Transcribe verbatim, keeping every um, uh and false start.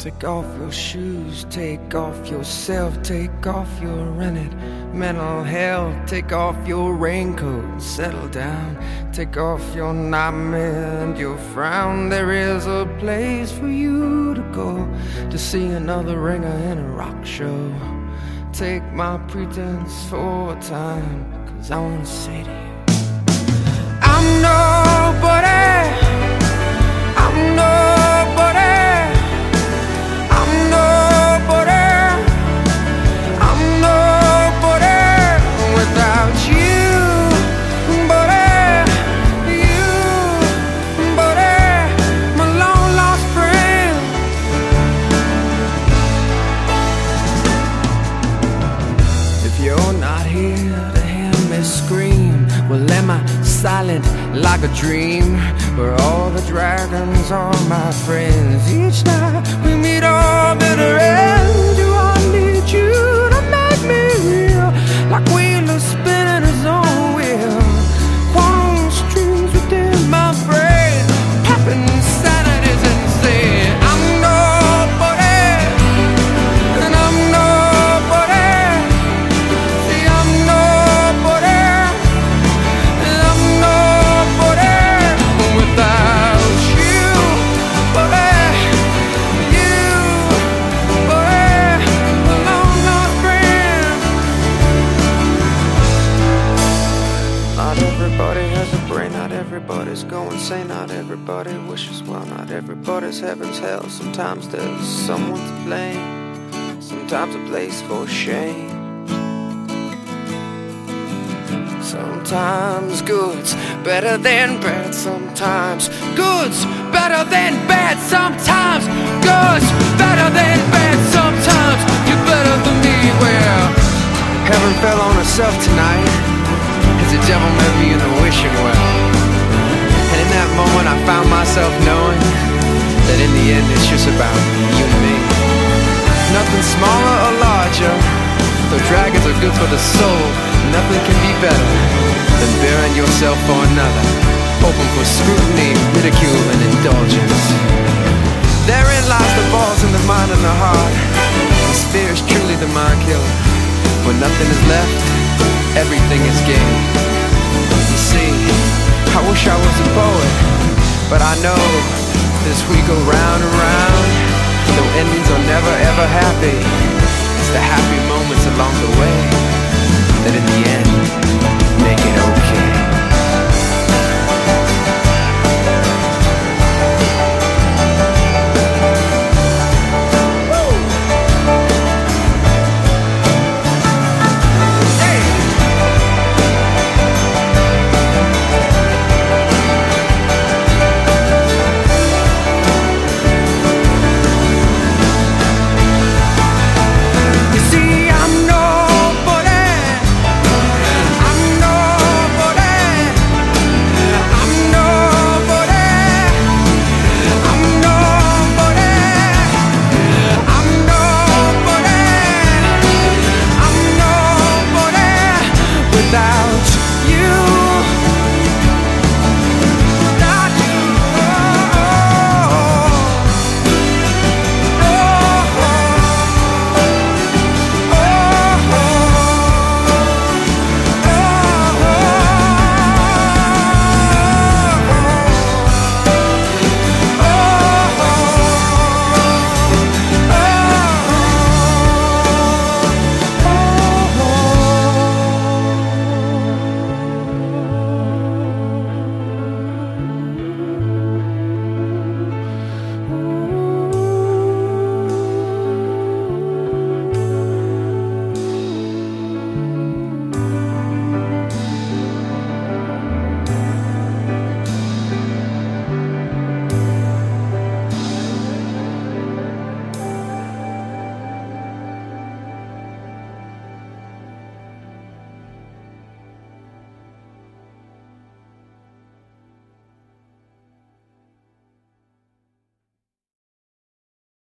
Take off your shoes, take off yourself, take off your rented mental health. Take off your raincoat and settle down. Take off your nightmare and your frown. There is a place for you to go to see another ringer in a rock show. Take my pretense for a time, 'cause I wanna say to you, I'm nobody, I'm nobody, I'm nobody, I'm nobody without you, buddy, you, buddy, my long lost friend. If you're not here to hear me scream, well, am I silent like a dream, where all the dragons are my friends? Each night we meet our bitter end. Do I need you to make me real, like wheels spinning his own wheel? Quantum strings within my brain, popping sanity's insane. I'm nobody, and I'm nobody. See, I'm nobody, and I'm nobody without you, buddy, you, buddy, a long lost friend. Not everybody has a brain, not everybody's going sane, not everybody wishes well, not everybody's heaven's hell. Sometimes there's someone to blame, sometimes a place for shame. Sometimes good's better than bad, sometimes good's better than bad, sometimes good's better than bad, sometimes you're better than me. Well, heaven fell on herself tonight, as the devil met me in the wishing well. And in that moment I found myself knowing that in the end it's just about you and me. Nothing smaller or larger, though dragons are good for the soul, nothing can be better than bearing yourself for another, open for scrutiny, ridicule, and indulgence. Therein lies the balls in the mind and the heart. This fear is truly the mind killer. When nothing is left, everything is gained. You see, I wish I was a poet, but I know as we go round and round, though endings are never ever happy,